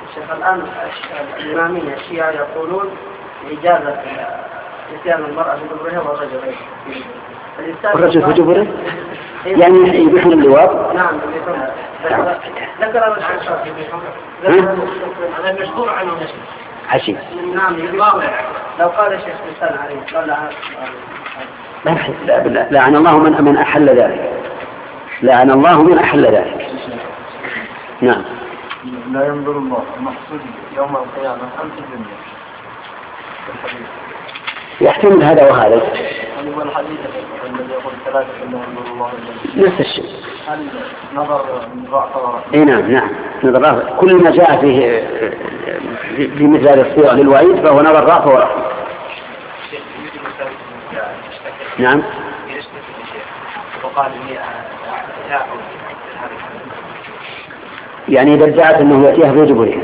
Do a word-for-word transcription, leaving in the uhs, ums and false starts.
شيخ الآن الإمامية الشيعة يقولون إجازة إتيان المرأة بدبرها والرجل الرجل في دبره يعني يبيحون اللواط. نعم يبيحون. ذكر الشيخ هذا المشهور عنه عشي. نعم يبيحون. لو قال الشيخ الإنسان عليه قال لا لا لعن الله من من أحل ذلك. لعن الله من أحل ذلك. نعم. لا ينظر الله المقصود يوم القيامة أم في الدنيا. يحتمل هذا وهذا. هو الحديث الذي يقول ثلاثة أنه ينظر الله نفس الشيء. هل نظر رأس ورأس؟ إيه نعم نعم نظر رأس. كل ما جاء فيه في مثل هذه الصيغ للوعيد فهو نظر رأس ورأس. نعم. يعني إذا ادعت أنه يأتيها في دبره